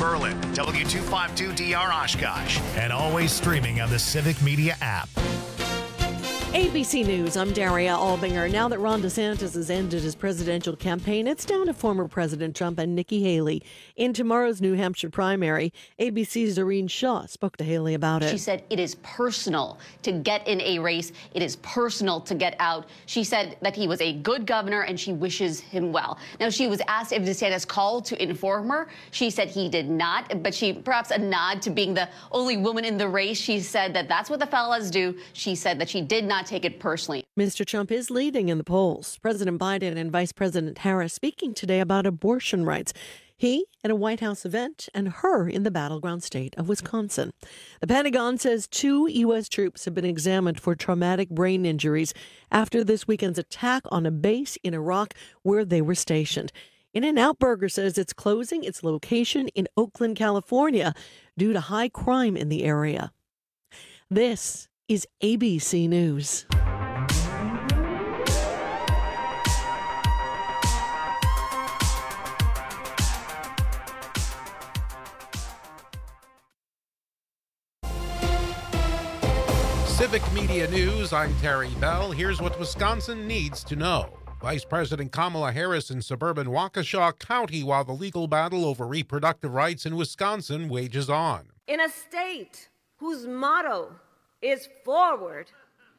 Berlin, W252DR Oshkosh, and always streaming on the Civic Media app. ABC News, I'm Daria Albinger. Now that Ron DeSantis has ended his presidential campaign, it's down to former President Trump and Nikki Haley. In tomorrow's New Hampshire primary, ABC's Doreen Shaw spoke to Haley about it. She said it is personal to get in a race. It is personal to get out. She said that he was a good governor and she wishes him well. Now, she was asked if DeSantis called to inform her. She said he did not, but she perhaps a nod to being the only woman in the race. She said that that's what the fellas do. She said that she did not take it personally. Mr. Trump is leading in the polls. President Biden and Vice President Harris speaking today about abortion rights. He at a White House event and her in the battleground state of Wisconsin. The Pentagon says 2 U.S. troops have been examined for traumatic brain injuries after this weekend's attack on a base in Iraq where they were stationed. In-N-Out Burger says it's closing its location in Oakland, California due to high crime in the area. This is ABC News. Civic Media News, I'm Terry Bell. Here's what Wisconsin needs to know. Vice President Kamala Harris in suburban Waukesha County while the legal battle over reproductive rights in Wisconsin wages on. In a state whose motto is forward,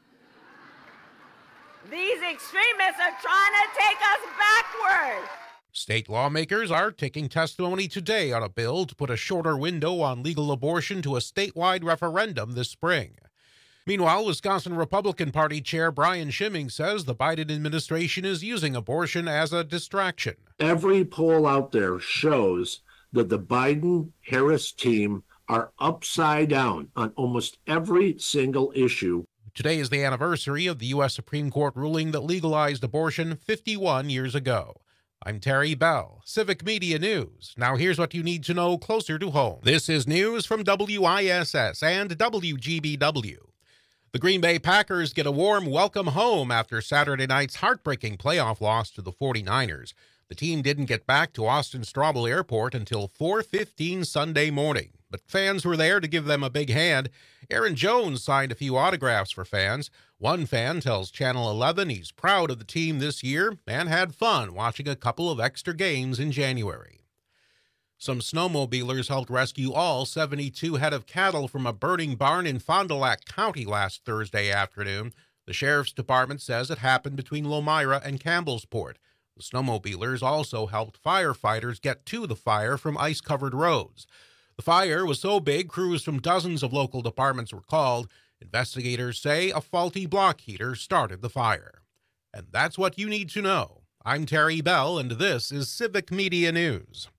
these extremists are trying to take us backward. State lawmakers are taking testimony today on a bill to put a shorter window on legal abortion to a statewide referendum this spring. Meanwhile, Wisconsin Republican Party Chair Brian Schimming says the Biden administration is using abortion as a distraction. Every poll out there shows that the Biden-Harris team are upside down on almost every single issue. Today is the anniversary of the U.S. Supreme Court ruling that legalized abortion 51 years ago. I'm Terry Bell, Civic Media News. Now here's what you need to know closer to home. This is news from WISS and WGBW. The Green Bay Packers get a warm welcome home after Saturday night's heartbreaking playoff loss to the 49ers. The team didn't get back to Austin Straubel Airport until 4:15 Sunday morning, but fans were there to give them a big hand. Aaron Jones signed a few autographs for fans. One fan tells Channel 11 he's proud of the team this year and had fun watching a couple of extra games in January. Some snowmobilers helped rescue all 72 head of cattle from a burning barn in Fond du Lac County last Thursday afternoon. The sheriff's department says it happened between Lomira and Campbellsport. The snowmobilers also helped firefighters get to the fire from ice-covered roads. The fire was so big, crews from dozens of local departments were called. Investigators say a faulty block heater started the fire. And that's what you need to know. I'm Terry Bell, and this is Civic Media News.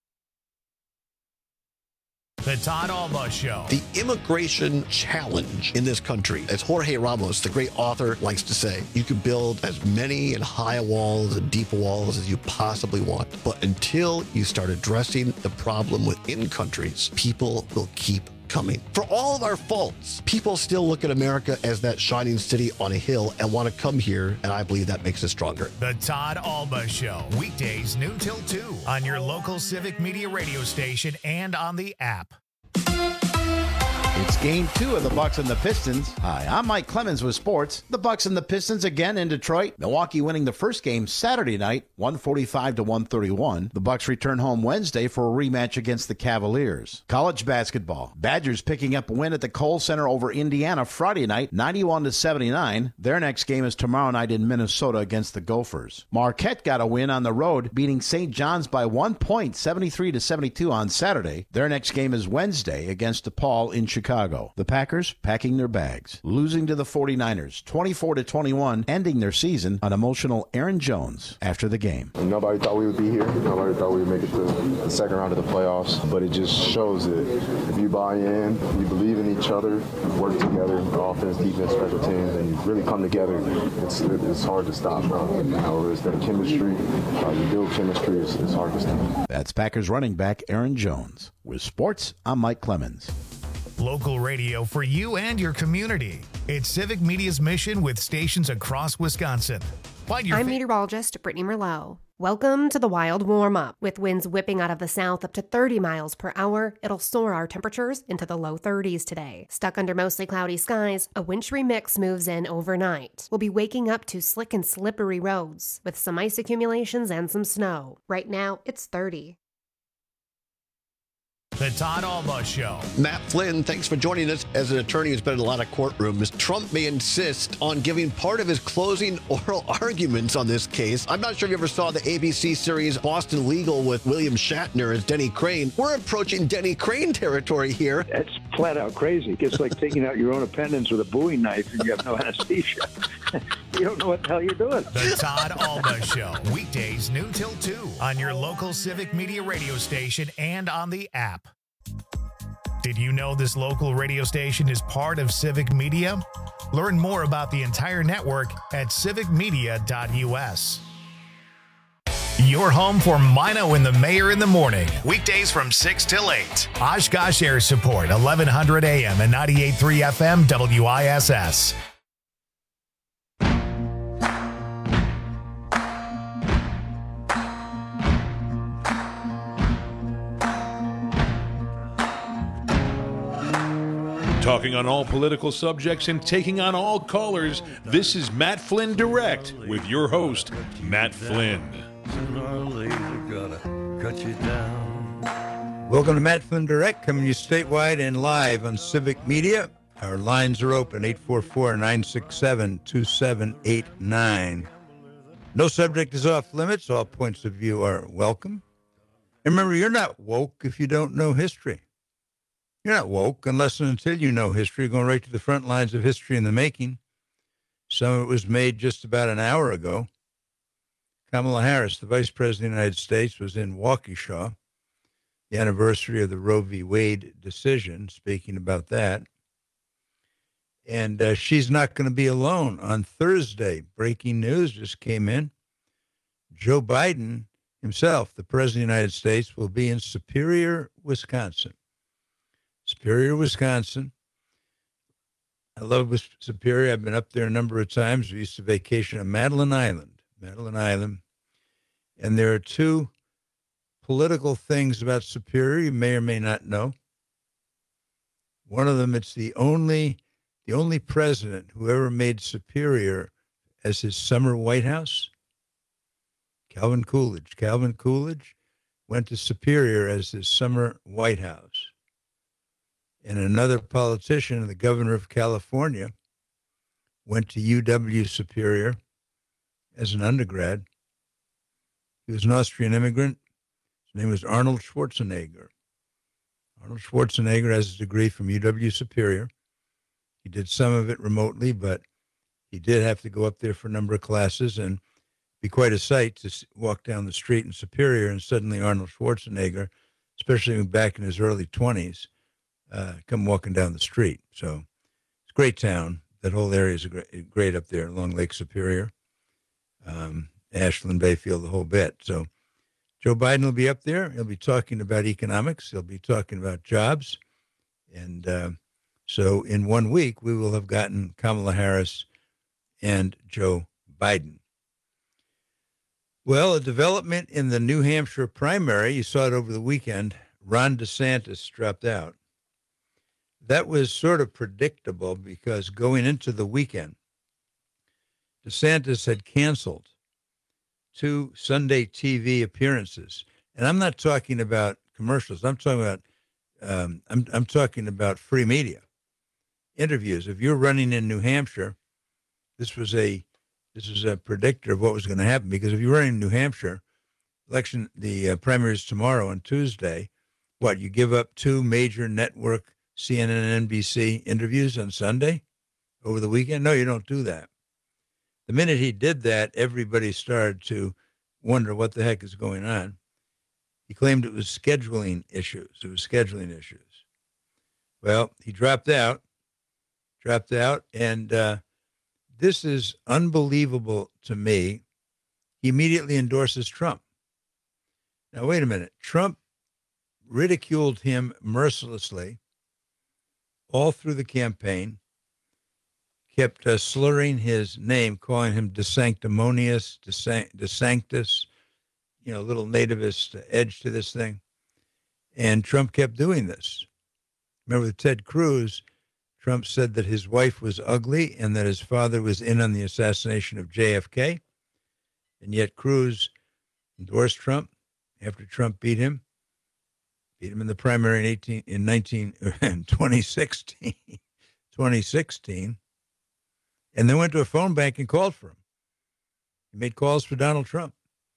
The Todd Alba Show. The immigration challenge in this country, as Jorge Ramos, the great author, likes to say, you can build as many and high walls and deep walls as you possibly want. But until you start addressing the problem within countries, people will keep coming. For all of our faults, people still look at America as that shining city on a hill and want to come here, and I believe that makes us stronger. The Todd Alba Show, weekdays noon till 2 on your local Civic Media radio station and on the app. It's game 2 of the Bucks and the Pistons. Hi, I'm Mike Clemens with sports. The Bucks and the Pistons again in Detroit. Milwaukee winning the first game Saturday night, 145-131. The Bucks return home Wednesday for a rematch against the Cavaliers. College basketball. Badgers picking up a win at the Kohl Center over Indiana Friday night, 91-79. Their next game is tomorrow night in Minnesota against the Gophers. Marquette got a win on the road, beating St. John's by 1 point, 73-72 on Saturday. Their next game is Wednesday against DePaul in Chicago. The Packers packing their bags, losing to the 49ers 24-21, ending their season on emotional Aaron Jones after the game. Nobody thought we would be here. Nobody thought we would make it to the second round of the playoffs. But it just shows that if you buy in, you believe in each other, you work together, offense, defense, special teams, and you really come together, it's hard to stop. It's that chemistry, you build chemistry, it's hard to stop. That's Packers running back Aaron Jones. With sports, I'm Mike Clemens. Local radio for you and your community. It's Civic Media's mission with stations across Wisconsin. I'm meteorologist Brittany Merlot. Welcome to the wild warm-up. With winds whipping out of the south up to 30 miles per hour, it'll soar our temperatures into the low 30s today. Stuck under mostly cloudy skies, a wintry mix moves in overnight. We'll be waking up to slick and slippery roads, with some ice accumulations and some snow. Right now, it's 30. The Todd Alba Show. Matt Flynn, thanks for joining us. As an attorney who's been in a lot of courtrooms, Trump may insist on giving part of his closing oral arguments on this case. I'm not sure if you ever saw the ABC series Boston Legal with William Shatner as Denny Crane. We're approaching Denny Crane territory here. That's flat out crazy. It's like taking out your own appendix with a Bowie knife and you have no anesthesia. You don't know what the hell you're doing. The Todd Alba Show. Weekdays noon till 2 on your local Civic Media radio station and on the app. Did you know this local radio station is part of Civic Media? Learn more about the entire network at civicmedia.us. Your home for Mino and the Mayor in the morning. Weekdays from 6 till 8. Oshkosh Air Support, 1100 AM and 98.3 FM WISS. Talking on all political subjects and taking on all callers, this is Matt Flynn Direct with your host, Matt Flynn. Welcome to Matt Flynn Direct, coming to you statewide and live on Civic Media. Our lines are open, 844-967-2789. No subject is off limits. All points of view are welcome. And remember, you're not woke if you don't know history. You're not woke unless and until you know history, going right to the front lines of history in the making. Some of it was made just about an hour ago. Kamala Harris, the Vice President of the United States, was in Waukesha, the anniversary of the Roe v. Wade decision, speaking about that. And she's not going to be alone. On Thursday, breaking news just came in. Joe Biden himself, the President of the United States, will be in Superior, Wisconsin. Superior, Wisconsin. I love Superior. I've been up there a number of times. We used to vacation on Madeline Island. And there are two political things about Superior you may or may not know. One of them, it's the only president who ever made Superior as his summer White House. Calvin Coolidge. Calvin Coolidge went to Superior as his summer White House. And another politician, the governor of California, went to UW Superior as an undergrad. He was an Austrian immigrant. His name was Arnold Schwarzenegger. Arnold Schwarzenegger has his degree from UW Superior. He did some of it remotely, but he did have to go up there for a number of classes, and be quite a sight to walk down the street in Superior and suddenly Arnold Schwarzenegger, especially back in his early 20s, come walking down the street. So it's a great town. That whole area is great up there along Lake Superior, Ashland, Bayfield, the whole bit. So Joe Biden will be up there. He'll be talking about economics. He'll be talking about jobs. And so in 1 week, we will have gotten Kamala Harris and Joe Biden. Well, a development in the New Hampshire primary, you saw it over the weekend, Ron DeSantis dropped out. That was sort of predictable because going into the weekend, DeSantis had canceled 2 Sunday TV appearances. And I'm not talking about commercials. I'm talking about I'm talking about free media interviews. If you're running in New Hampshire, this was a predictor of what was going to happen, because if you're running in New Hampshire, the primary is tomorrow on Tuesday. What, you give up 2 major network CNN and NBC interviews on Sunday over the weekend? No, you don't do that. The minute he did that, everybody started to wonder what the heck is going on. He claimed it was scheduling issues. Well, he dropped out, and this is unbelievable to me. He immediately endorses Trump. Now, wait a minute. Trump ridiculed him mercilessly all through the campaign, kept slurring his name, calling him DeSanctimonious, DeSanctus, little nativist edge to this thing. And Trump kept doing this. Remember with Ted Cruz, Trump said that his wife was ugly and that his father was in on the assassination of JFK. And yet Cruz endorsed Trump after Trump beat him in the primary in 2016, and then went to a phone bank and called for him. He made calls for Donald Trump.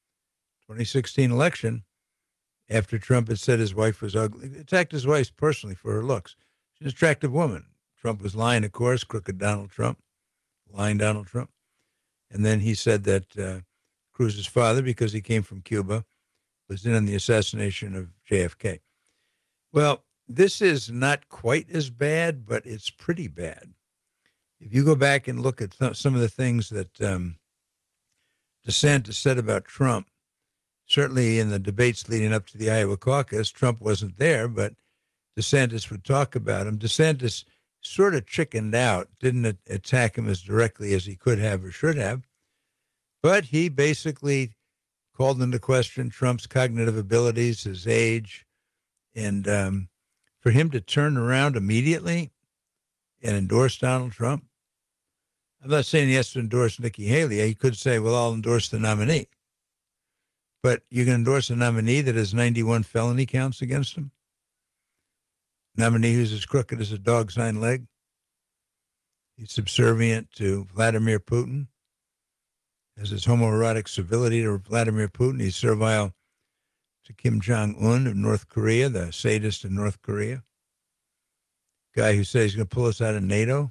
2016 election, after Trump had said his wife was ugly, attacked his wife personally for her looks. She's an attractive woman. Trump was lying, of course, crooked Donald Trump, lying Donald Trump. And then he said that Cruz's father, because he came from Cuba, was in on the assassination of JFK. Well, this is not quite as bad, but it's pretty bad. If you go back and look at some of the things that DeSantis said about Trump, certainly in the debates leading up to the Iowa caucus, Trump wasn't there, but DeSantis would talk about him. DeSantis sort of chickened out, didn't attack him as directly as he could have or should have, but he basically called into question Trump's cognitive abilities, his age, and for him to turn around immediately and endorse Donald Trump. I'm not saying he has to endorse Nikki Haley. He could say, well, I'll endorse the nominee. But you can endorse a nominee that has 91 felony counts against him? Nominee who's as crooked as a dog's hind leg? He's subservient to Vladimir Putin. Has his homoerotic civility to Vladimir Putin. He's servile to Kim Jong-un of North Korea, the sadist in North Korea. Guy who says he's going to pull us out of NATO.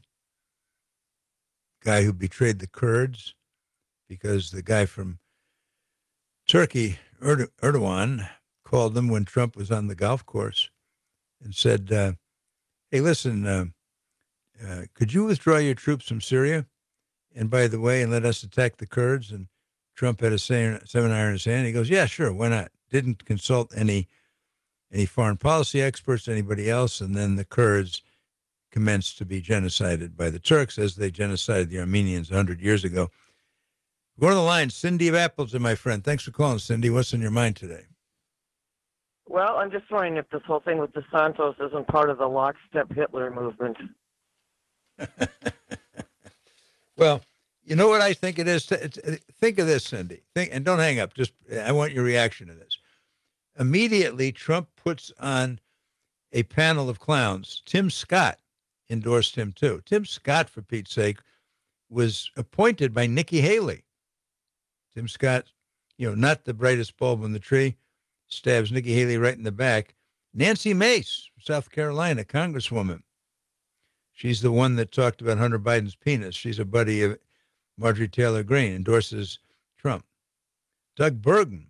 Guy who betrayed the Kurds because the guy from Turkey, Erdogan, called them when Trump was on the golf course and said, hey, listen, could you withdraw your troops from Syria? And by the way, and let us attack the Kurds? And Trump had a seminar in his hand. He goes, yeah, sure, why not? Didn't consult any foreign policy experts, anybody else. And then the Kurds commenced to be genocided by the Turks as they genocided the Armenians 100 years ago. Go to the line. Cindy of Appleton, my friend. Thanks for calling, Cindy. What's on your mind today? Well, I'm just wondering if this whole thing with DeSantis isn't part of the lockstep Hitler movement. Well, you know what I think it is? Think of this, Cindy. And don't hang up. I want your reaction to this. Immediately, Trump puts on a panel of clowns. Tim Scott endorsed him, too. Tim Scott, for Pete's sake, was appointed by Nikki Haley. Tim Scott, not the brightest bulb in the tree, stabs Nikki Haley right in the back. Nancy Mace, South Carolina, Congresswoman. She's the one that talked about Hunter Biden's penis. She's a buddy of Marjorie Taylor Greene, endorses Trump. Doug Burgum,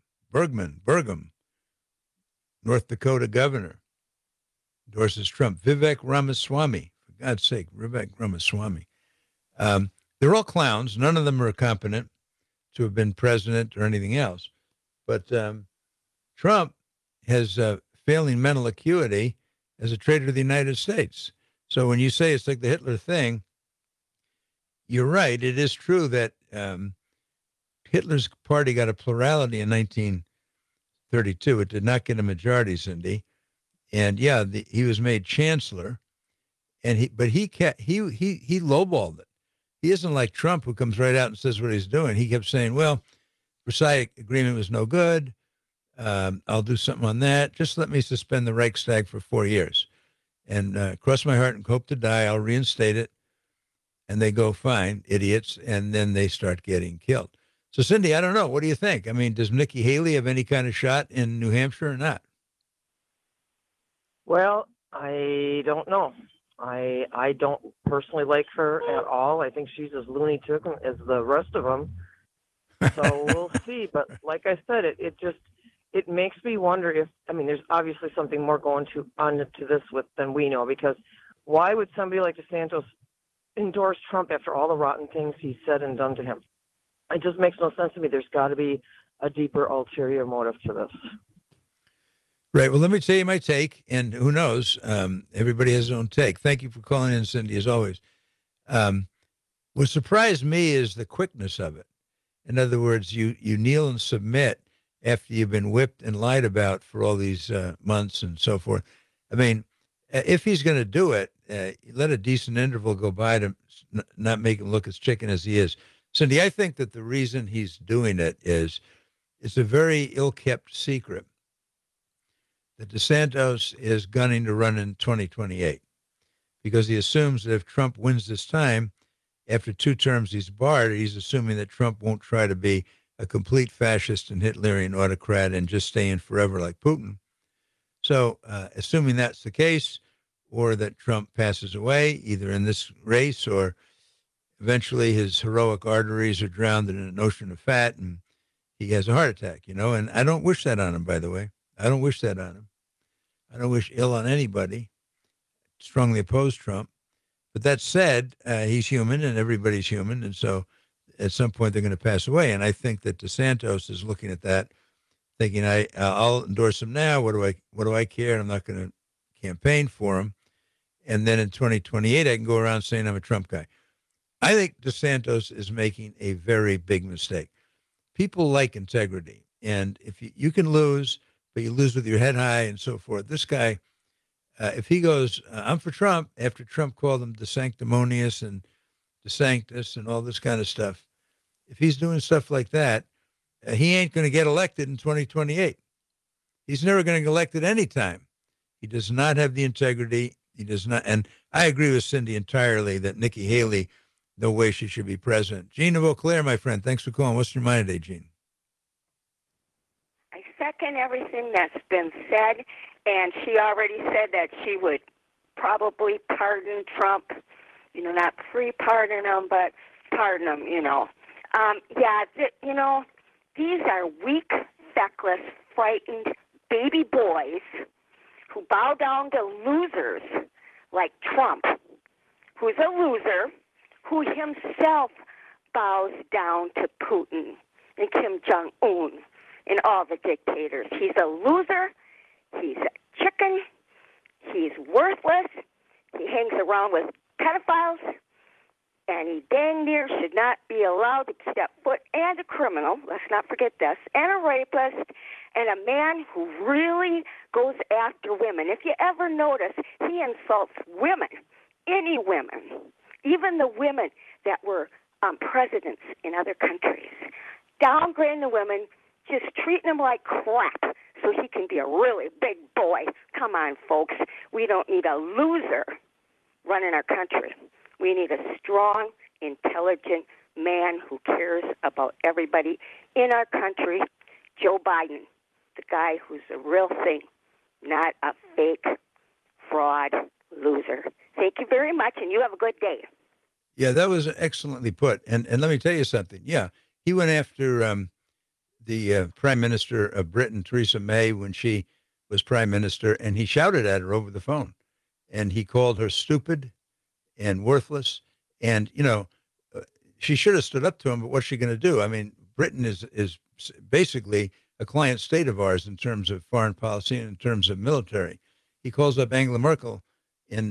North Dakota governor, endorses Trump. Vivek Ramaswamy, for God's sake, Vivek Ramaswamy. They're all clowns. None of them are competent to have been president or anything else. But Trump has failing mental acuity as a traitor to the United States. So when you say it's like the Hitler thing, you're right. It is true that Hitler's party got a plurality in 1932. It did not get a majority, Cindy. And yeah, he was made chancellor, and he lowballed it. He isn't like Trump, who comes right out and says what he's doing. He kept saying, well, Versailles Agreement was no good. I'll do something on that. Just let me suspend the Reichstag for 4 years. And cross my heart and hope to die. I'll reinstate it. And they go, fine, idiots. And then they start getting killed. So, Cindy, I don't know. What do you think? I mean, does Nikki Haley have any kind of shot in New Hampshire or not? Well, I don't know. I don't personally like her at all. I think she's as loony took as the rest of them. So we'll see. But like I said, it makes me wonder if, there's obviously something more going on to this than we know, because why would somebody like DeSantis endorse Trump after all the rotten things he said and done to him? It just makes no sense to me. There's got to be a deeper ulterior motive to this. Right. Well, let me tell you my take, and who knows? Everybody has their own take. Thank you for calling in, Cindy, as always. What surprised me is the quickness of it. In other words, you kneel and submit, after you've been whipped and lied about for all these months and so forth. I mean, if he's going to do it, let a decent interval go by to not make him look as chicken as he is. Cindy, I think that the reason he's doing it is it's a very ill-kept secret that DeSantis is gunning to run in 2028 because he assumes that if Trump wins this time, after 2 terms he's barred, he's assuming that Trump won't try to be a complete fascist and Hitlerian autocrat and just stay in forever like Putin. So assuming that's the case, or that Trump passes away, either in this race or eventually his heroic arteries are drowned in an ocean of fat and he has a heart attack, and I don't wish that on him, by the way. I don't wish that on him. I don't wish ill on anybody. Strongly oppose Trump. But that said, he's human and everybody's human. And so at some point they're going to pass away. And I think that DeSantis is looking at that, thinking, I'll endorse him now. What do I care? I'm not going to campaign for him. And then in 2028, I can go around saying I'm a Trump guy. I think DeSantis is making a very big mistake. People like integrity. And if you can lose, but you lose with your head high and so forth. This guy, if he goes, I'm for Trump, after Trump called him DeSanctimonious and DeSanctus and all this kind of stuff, if he's doing stuff like that, he ain't going to get elected in 2028. He's never going to get elected any time. He does not have the integrity. He does not. And I agree with Cindy entirely that Nikki Haley, no way she should be president. Gene of Eau Claire, my friend, thanks for calling. What's your mind today, Gene? I second everything that's been said, and she already said that she would probably pardon Trump, not free pardon him, but pardon him, these are weak, feckless, frightened baby boys who bow down to losers like Trump, who's a loser, who himself bows down to Putin and Kim Jong-un and all the dictators. He's a loser. He's a chicken. He's worthless. He hangs around with pedophiles, and he dang near should not be allowed to step foot, and a criminal, let's not forget this, and a rapist, and a man who really goes after women. If you ever notice, he insults women, any women, even the women that were presidents in other countries, downgrading the women, just treating them like crap so he can be a really big boy. Come on, folks. We don't need a loser running our country. We need a strong, intelligent man who cares about everybody in our country. Joe Biden, the guy who's the real thing, not a fake, fraud loser. Thank you very much, and you have a good day. Yeah, that was excellently put. And let me tell you something. Yeah, he went after the Prime Minister of Britain, Theresa May, when she was Prime Minister, and he shouted at her over the phone. And he called her stupid and worthless. And, she should have stood up to him, but what's she going to do? I mean, Britain is basically a client state of ours in terms of foreign policy and in terms of military. He calls up Angela Merkel in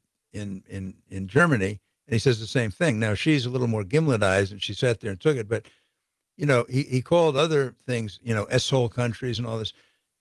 Germany, and he says the same thing. Now, she's a little more gimletized, and she sat there and took it. But, he called other things, S-hole countries and all this.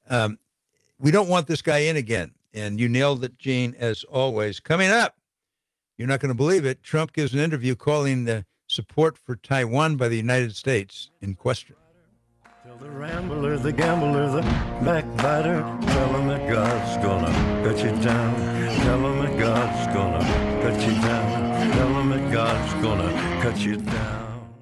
We don't want this guy in again. And you nailed it, Gene, as always. Coming up, you're not going to believe it, Trump gives an interview calling the support for Taiwan by the United States in question. Tell the rambler, the gambler, the backbiter, tell him that God's gonna cut you down. Tell him that God's gonna cut you down. Tell him that God's gonna cut you down.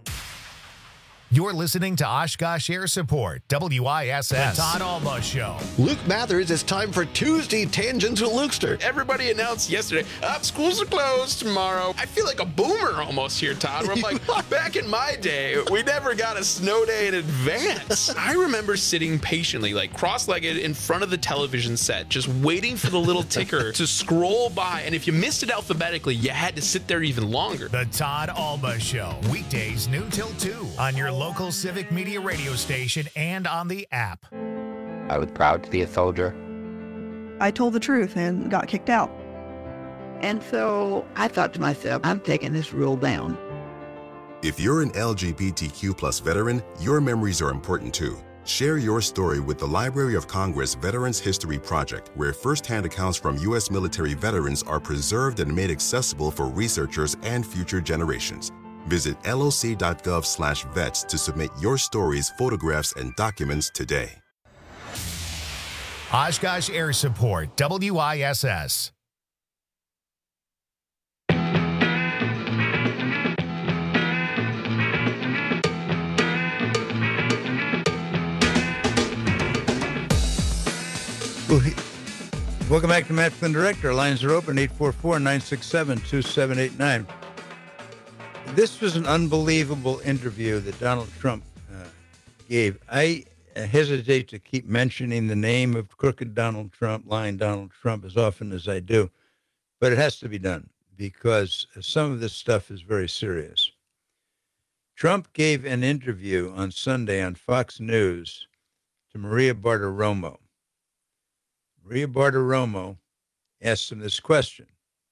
You're listening to Oshkosh Air Support, WISS. The Todd Alba Show. Luke Mathers, it's time for Tuesday Tangents with Lukester. Everybody announced yesterday, schools are closed tomorrow. I feel like a boomer almost here, Todd, where I'm like, back in my day, we never got a snow day in advance. I remember sitting patiently, like cross-legged in front of the television set, just waiting for the little ticker to scroll by. And if you missed it alphabetically, you had to sit there even longer. The Todd Alba Show, weekdays noon till 2 on your local Civic Media radio station and on the app. I was proud to be a soldier. I told the truth and got kicked out. And so I thought to myself, I'm taking this rule down. If you're an LGBTQ+ veteran, your memories are important too. Share your story with the Library of Congress Veterans History Project, where firsthand accounts from U.S. military veterans are preserved and made accessible for researchers and future generations. Visit loc.gov/vets to submit your stories, photographs, and documents today. Oshkosh Air Support, WISS. Welcome back to Matt Flynn Direct. Our lines are open, 844-967-2789. This was an unbelievable interview that Donald Trump gave. I hesitate to keep mentioning the name of crooked Donald Trump, lying Donald Trump, as often as I do, but it has to be done because some of this stuff is very serious. Trump gave an interview on Sunday on Fox News to Maria Bartiromo. Maria Bartiromo asked him this question.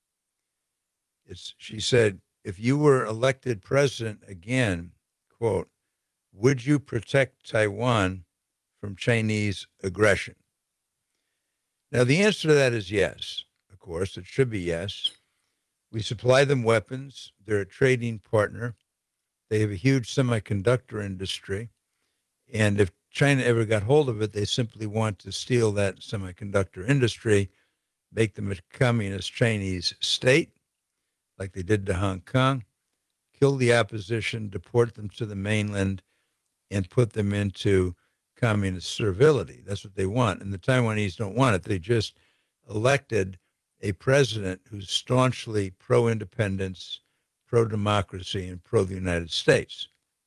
She said, if you were elected president again, quote, would you protect Taiwan from Chinese aggression? Now, the answer to that is yes. Of course, it should be yes. We supply them weapons. They're a trading partner. They have a huge semiconductor industry. And if China ever got hold of it, they simply want to steal that semiconductor industry, make them a communist Chinese state, like they did to Hong Kong, kill the opposition, deport them to the mainland, and put them into communist servility. That's what they want. And the Taiwanese don't want it. They just elected a president who's staunchly pro-independence, pro-democracy, and pro-the United States.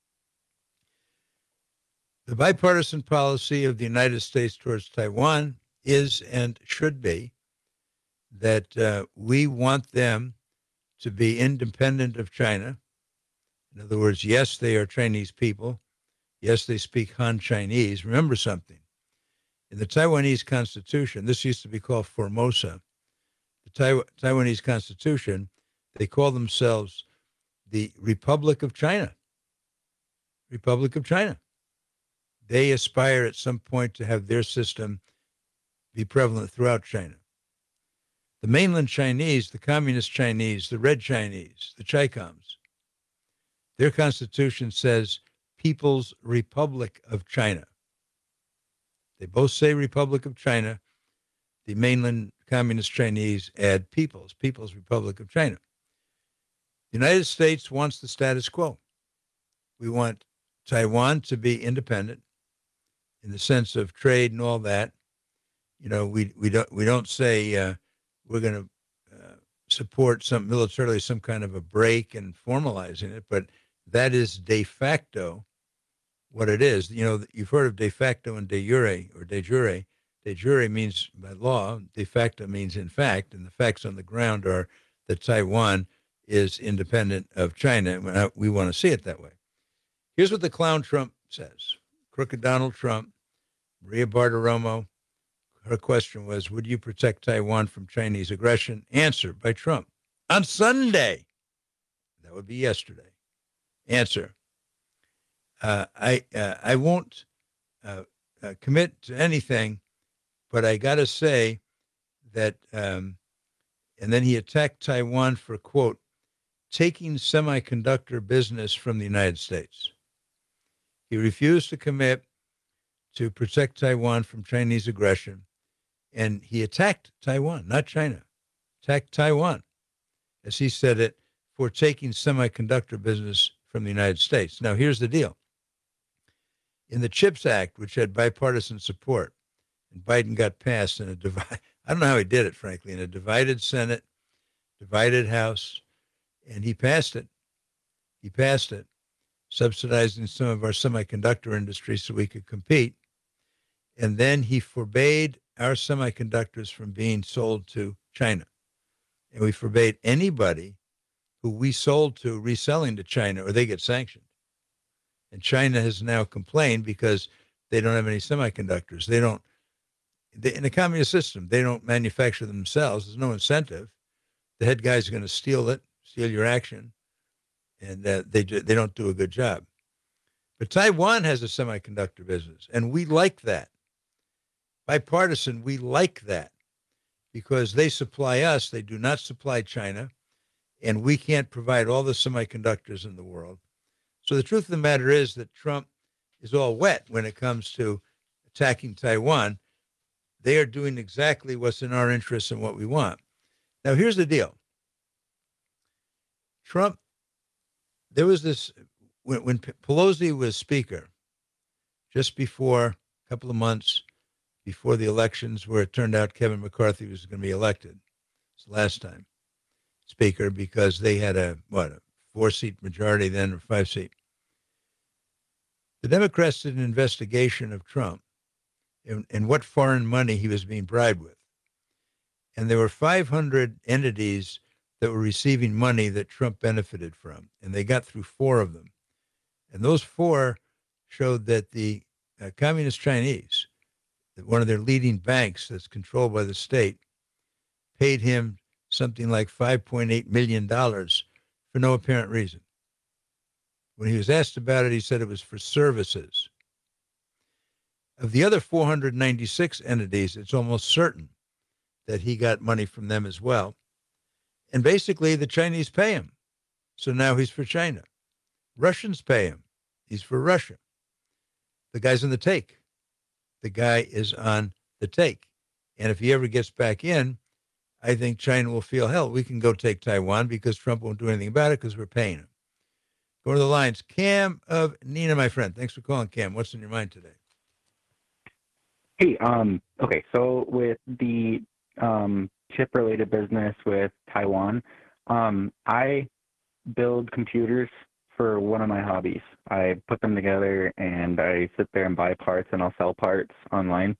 The bipartisan policy of the United States towards Taiwan is and should be that we want them to be independent of China. In other words, yes, they are Chinese people. Yes, they speak Han Chinese. Remember something. In the Taiwanese Constitution, this used to be called Formosa, the Taiwanese Constitution, they call themselves the Republic of China. Republic of China. They aspire at some point to have their system be prevalent throughout China. The mainland Chinese, the communist Chinese, the red Chinese, the Chicoms, their constitution says People's Republic of China. They both say Republic of China. The mainland communist Chinese add People's Republic of China. The United States wants the status quo. We want Taiwan to be independent in the sense of trade and all that. You know, we don't say we're going to support some militarily some kind of a break and formalizing it, but that is de facto what it is. You know, you've heard of de facto and de jure or de jure. De jure means by law. De facto means in fact, and the facts on the ground are that Taiwan is independent of China. We want to see it that way. Here's what the clown Trump says. Crooked Donald Trump, Maria Bartiromo, her question was, would you protect Taiwan from Chinese aggression? Answer by Trump. On Sunday, that would be yesterday. Answer, I won't commit to anything, but I got to say that, and then he attacked Taiwan for, quote, taking semiconductor business from the United States. He refused to commit to protect Taiwan from Chinese aggression, and he attacked Taiwan, not China, attacked Taiwan, as he said it, for taking semiconductor business from the United States. Now, here's the deal. In the CHIPS Act, which had bipartisan support, and Biden got passed in a I don't know how he did it, frankly, in a divided Senate, divided House, and he passed it. He passed it, subsidizing some of our semiconductor industry so we could compete. And then he forbade our semiconductors from being sold to China. And we forbade anybody who we sold to reselling to China, or they get sanctioned. And China has now complained because they don't have any semiconductors. In the communist system, they don't manufacture themselves. There's no incentive. The head guy's going to steal your action, and they don't do a good job. But Taiwan has a semiconductor business, and we like that. Bipartisan, we like that because they supply us. They do not supply China, and we can't provide all the semiconductors in the world. So the truth of the matter is that Trump is all wet when it comes to attacking Taiwan. They are doing exactly what's in our interests and what we want. Now, here's the deal. Trump, there was this, when Pelosi was Speaker, just before, a couple of months before the elections, where it turned out Kevin McCarthy was going to be elected. It's the last time Speaker, because they had a 4-seat majority then, or 5-seat. The Democrats did an investigation of Trump and what foreign money he was being bribed with. And there were 500 entities that were receiving money that Trump benefited from, and they got through 4 of them. And those 4 showed that the Communist Chinese, one of their leading banks that's controlled by the state, paid him something like $5.8 million for no apparent reason. When he was asked about it, he said it was for services. Of the other 496 entities, it's almost certain that he got money from them as well. And basically, the Chinese pay him. So now he's for China. Russians pay him. He's for Russia. The guy's on the take. The guy is on the take. And if he ever gets back in, I think China will feel, hell, we can go take Taiwan because Trump won't do anything about it because we're paying him. Go to the lines. Cam of Neenah, my friend. Thanks for calling, Cam. What's in your mind today? Hey, okay, so with the chip-related business with Taiwan, I build computers for one of my hobbies. I put them together and I sit there and buy parts and I'll sell parts online.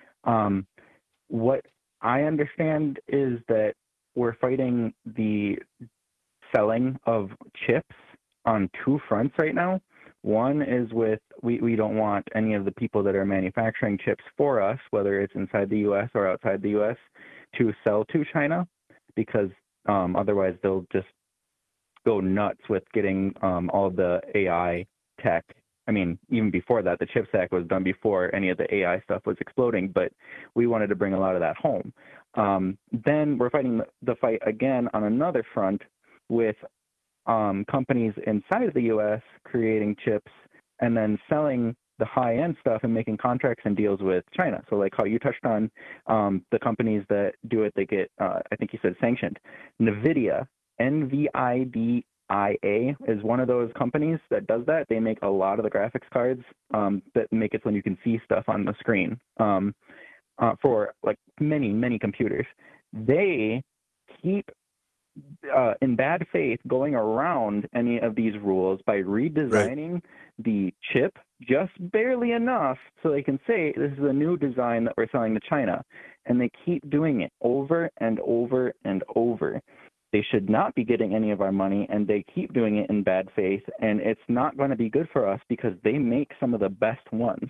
What I understand is that we're fighting the selling of chips on 2 fronts right now. One is with we don't want any of the people that are manufacturing chips for us, whether it's inside the U.S. or outside the U.S., to sell to China, because otherwise they'll just go nuts with getting all of the AI tech. I mean, even before that, the CHIPS Act was done before any of the AI stuff was exploding, but we wanted to bring a lot of that home. Then we're fighting the fight again on another front with companies inside of the U.S. creating chips and then selling the high-end stuff and making contracts and deals with China. So like how you touched on the companies that do it, they get, I think you said sanctioned. NVIDIA, NVIDIA, is one of those companies that does that. They make a lot of the graphics cards that make it so you can see stuff on the screen for like many computers. They keep in bad faith going around any of these rules by redesigning the chip just barely enough so they can say this is a new design that we're selling to China. And they keep doing it over and over and over. They should not be getting any of our money, and they keep doing it in bad faith, and it's not going to be good for us because they make some of the best ones.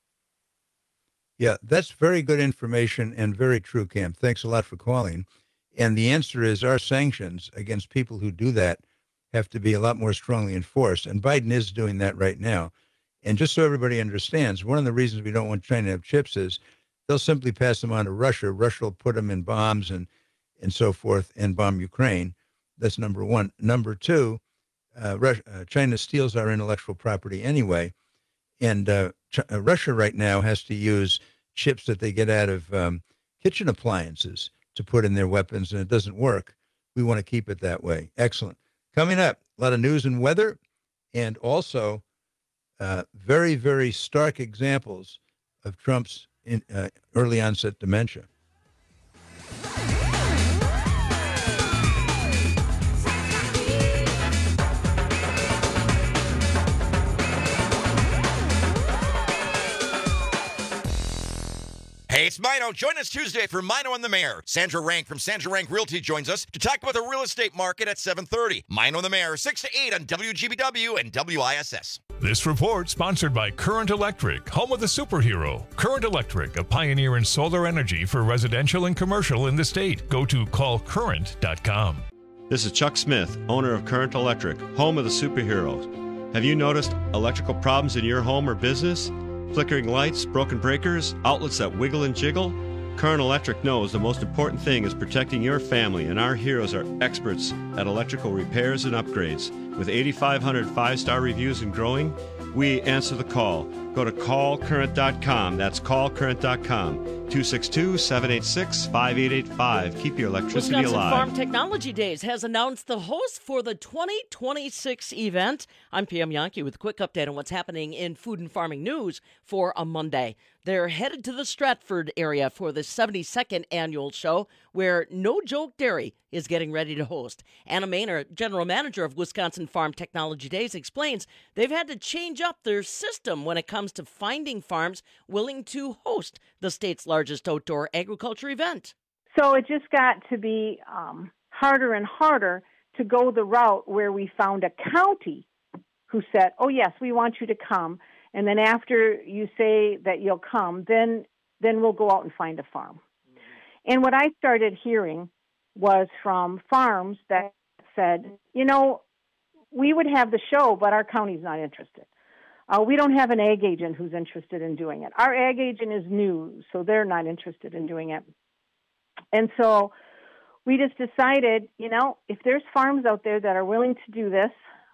Yeah, that's very good information and very true, Cam. Thanks a lot for calling. And the answer is our sanctions against people who do that have to be a lot more strongly enforced. And Biden is doing that right now. And just so everybody understands, one of the reasons we don't want China to have chips is they'll simply pass them on to Russia. Russia will put them in bombs and so forth and bomb Ukraine. That's number one. Number two, China steals our intellectual property anyway. And Russia right now has to use chips that they get out of kitchen appliances to put in their weapons, and it doesn't work. We want to keep it that way. Excellent. Coming up, a lot of news and weather, and also very, very stark examples of Trump's early onset dementia. Hey, it's Mino. Join us Tuesday for Mino and the Mayor. Sandra Rank from Sandra Rank Realty joins us to talk about the real estate market at 7:30. Mino and the Mayor, 6 to 8 on WGBW and WISS. This report sponsored by Current Electric, home of the superhero. Current Electric, a pioneer in solar energy for residential and commercial in the state. Go to callcurrent.com. This is Chuck Smith, owner of Current Electric, home of the superheroes. Have you noticed electrical problems in your home or business? Flickering lights, broken breakers, outlets that wiggle and jiggle? Current Electric knows the most important thing is protecting your family, and our heroes are experts at electrical repairs and upgrades. With 8,500 five-star reviews and growing, we answer the call. Go to callcurrent.com. That's callcurrent.com. 262-786-5885. Keep your electricity Wisconsin alive. Farm Technology Days has announced the host for the 2026 event. I'm Pam Yankee with a quick update on what's happening in food and farming news for a Monday. They're headed to the Stratford area for the 72nd annual show, where No Joke Dairy is getting ready to host. Anna Maynard, general manager of Wisconsin Farm Technology Days, explains they've had to change up their system when it comes to finding farms willing to host the state's largest outdoor agriculture event. So it just got to be harder and harder to go the route where we found a county who said, oh, yes, we want you to come. And then after you say that you'll come, then we'll go out and find a farm. And what I started hearing was from farms that said, you know, we would have the show, but our county's not interested. We don't have an ag agent who's interested in doing it. Our ag agent is new, so they're not interested in doing it. And so we just decided, you know, if there's farms out there that are willing to do this,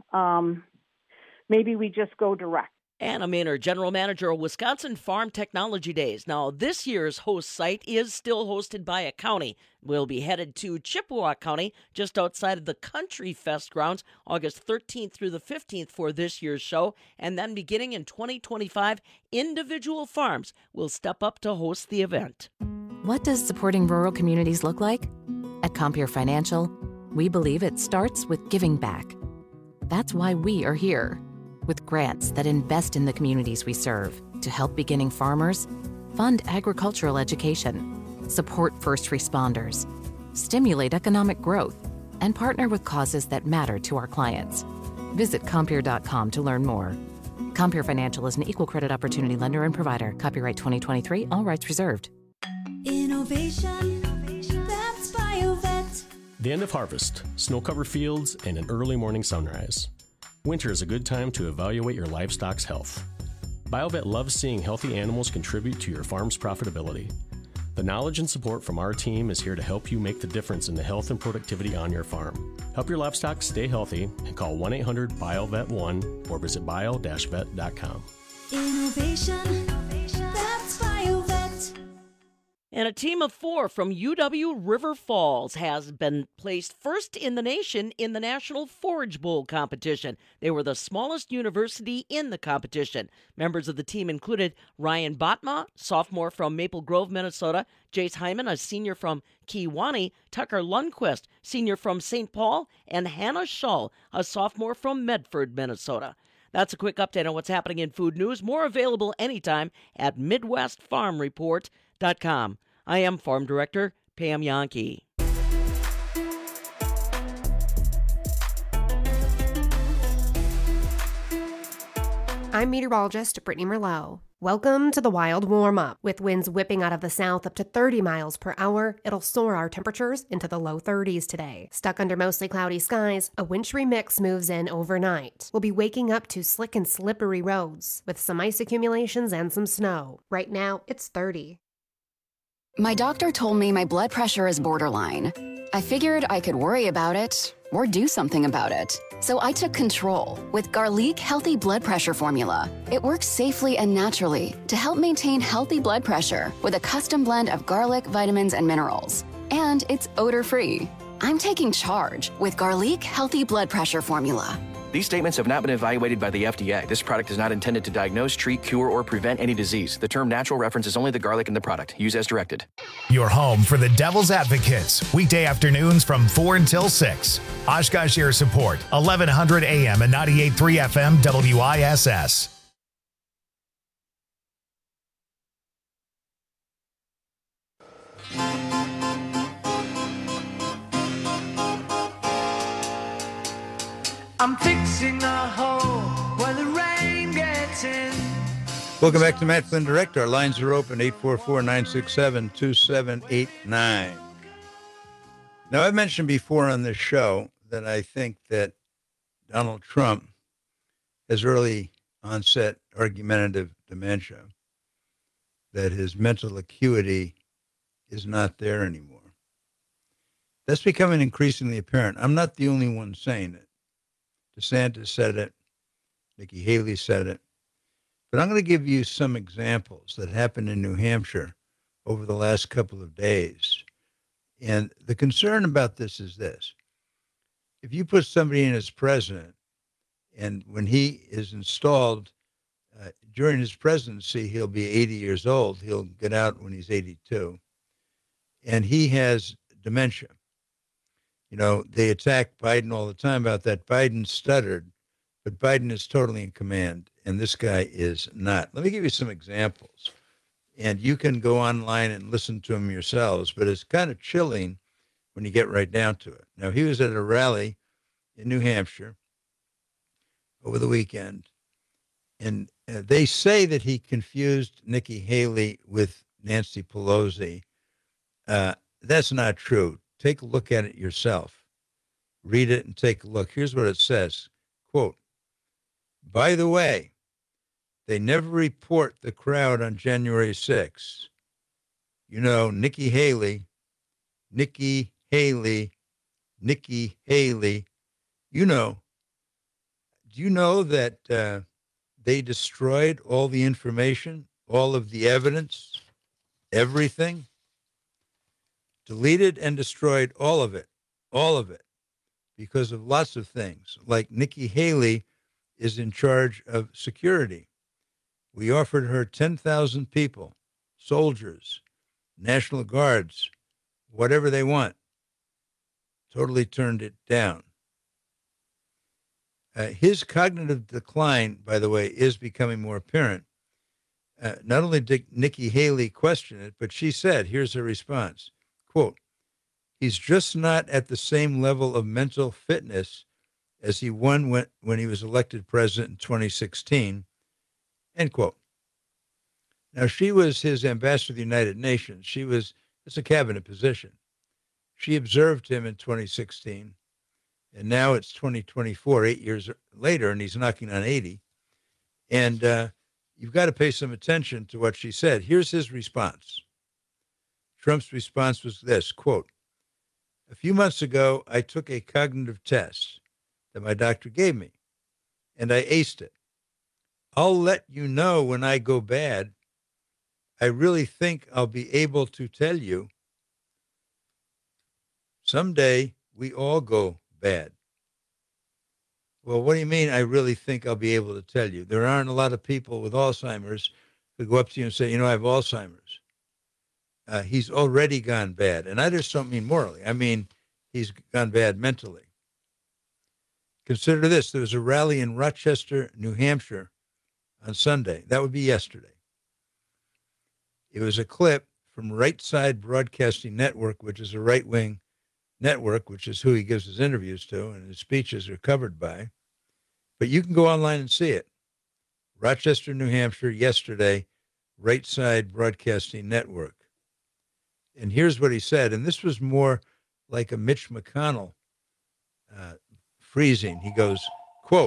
maybe we just go direct. Anna Maynard, general manager of Wisconsin Farm Technology Days. Now, this year's host site is still hosted by a county. We'll be headed to Chippewa County, just outside of the Country Fest grounds, August 13th through the 15th for this year's show. And then beginning in 2025, individual farms will step up to host the event. What does supporting rural communities look like? At Compeer Financial, we believe it starts with giving back. That's why we are here, with grants that invest in the communities we serve to help beginning farmers, fund agricultural education, support first responders, stimulate economic growth, and partner with causes that matter to our clients. Visit Compeer.com to learn more. Compeer Financial is an equal credit opportunity lender and provider. Copyright 2023, all rights reserved. Innovation, that's BioVet. The end of harvest, snow-covered fields, and an early morning sunrise. Winter is a good time to evaluate your livestock's health. BioVet loves seeing healthy animals contribute to your farm's profitability. The knowledge and support from our team is here to help you make the difference in the health and productivity on your farm. Help your livestock stay healthy and call 1-800-BioVet1 or visit bio-vet.com. Innovation, that's BioVet. And a team of 4 from UW River Falls has been placed first in the nation in the National Forage Bowl competition. They were the smallest university in the competition. Members of the team included Ryan Botma, sophomore from Maple Grove, Minnesota, Jace Hyman, a senior from Kewanee, Tucker Lundquist, senior from St. Paul, and Hannah Shull, a sophomore from Medford, Minnesota. That's a quick update on what's happening in food news. More available anytime at MidwestFarmReport.com. I am Farm Director Pam Yankee. I'm meteorologist Brittany Merlot. Welcome to the Wild Warm-Up. With winds whipping out of the south up to 30 miles per hour, it'll soar our temperatures into the low 30s today. Stuck under mostly cloudy skies, a wintry mix moves in overnight. We'll be waking up to slick and slippery roads with some ice accumulations and some snow. Right now, it's 30. My doctor told me my blood pressure is borderline. I figured I could worry about it or do something about it. So I took control with Garlic Healthy Blood Pressure Formula. It works safely and naturally to help maintain healthy blood pressure with a custom blend of garlic, vitamins, and minerals. And it's odor-free. I'm taking charge with Garlic Healthy Blood Pressure Formula. These statements have not been evaluated by the FDA. This product is not intended to diagnose, treat, cure, or prevent any disease. The term natural references only the garlic in the product. Use as directed. Your home for the Devil's Advocates, weekday afternoons from 4 until 6. Oshkosh Air Support, 1100 AM and 98.3 FM WISS. I'm fixing a hole where the rain gets in. Welcome back to Matt Flynn Direct. Our lines are open, 844-967-2789. Now, I've mentioned before on this show that I think that Donald Trump has early onset argumentative dementia, that his mental acuity is not there anymore. That's becoming increasingly apparent. I'm not the only one saying it. DeSantis said it. Nikki Haley said it. But I'm going to give you some examples that happened in New Hampshire over the last couple of days. And the concern about this is this. If you put somebody in as president, and when he is installed, during his presidency, he'll be 80 years old. He'll get out when he's 82. And he has dementia. You know, they attack Biden all the time about that. Biden stuttered, but Biden is totally in command, and this guy is not. Let me give you some examples. And you can go online and listen to them yourselves, but it's kind of chilling when you get right down to it. Now, he was at a rally in New Hampshire over the weekend, and they say that he confused Nikki Haley with Nancy Pelosi. That's not true. Take a look at it yourself. Read it and take a look. Here's what it says. Quote, by the way, they never report the crowd on January 6th. You know, Nikki Haley, you know. Do you know that they destroyed all the information, all of the evidence, everything? Deleted and destroyed all of it, because of lots of things. Like Nikki Haley is in charge of security. We offered her 10,000 people, soldiers, National Guards, whatever they want. Totally turned it down. His cognitive decline, by the way, is becoming more apparent. Not only did Nikki Haley question it, but she said, here's her response, quote, he's just not at the same level of mental fitness as he won when he was elected president in 2016, end quote. Now, she was his ambassador to the United Nations. It's a cabinet position. She observed him in 2016, and now it's 2024, 8 years later, and he's knocking on 80. And you've got to pay some attention to what she said. Here's his response. Trump's response was this, quote, a few months ago, I took a cognitive test that my doctor gave me, and I aced it. I'll let you know when I go bad. I really think I'll be able to tell you. Someday we all go bad. Well, what do you mean, I really think I'll be able to tell you? There aren't a lot of people with Alzheimer's who go up to you and say, you know, I have Alzheimer's. He's already gone bad. And I just don't mean morally. I mean, he's gone bad mentally. Consider this. There was a rally in Rochester, New Hampshire on Sunday. That would be yesterday. It was a clip from Right Side Broadcasting Network, which is a right-wing network, which is who he gives his interviews to, and his speeches are covered by. But you can go online and see it. Rochester, New Hampshire, yesterday, Right Side Broadcasting Network. And here's what he said, and this was more like a Mitch McConnell freezing. He goes, quote,